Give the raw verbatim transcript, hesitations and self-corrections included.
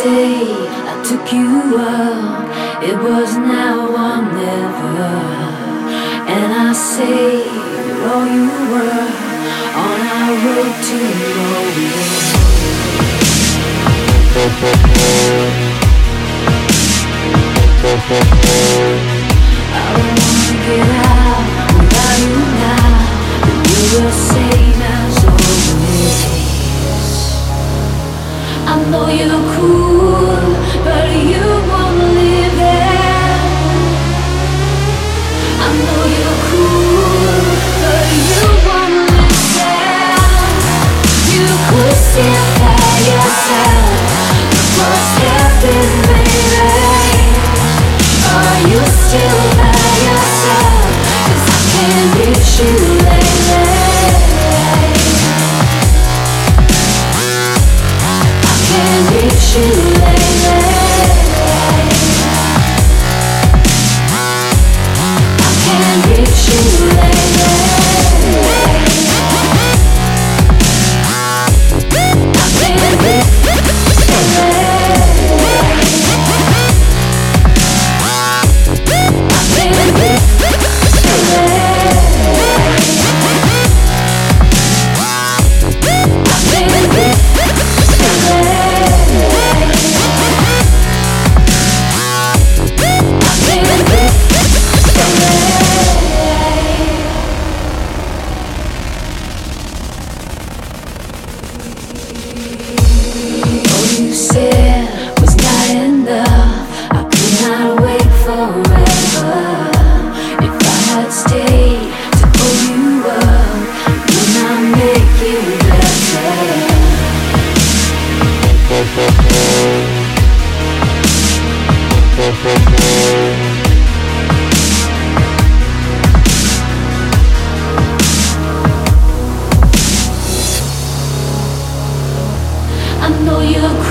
say I took you up, it was now or never. And I say you're all you were on our road to nowhere. I don't wanna get out without you now, but you're the same as always. I know you're cool, but you won't live there. I know you're cool, but you won't listen. You could still by yourself. Look what's happened, baby. Are you still by yourself? 'Cause I can't reach you lately. Can't reach you lately. I can't reach you lately. I can't reach you I know you're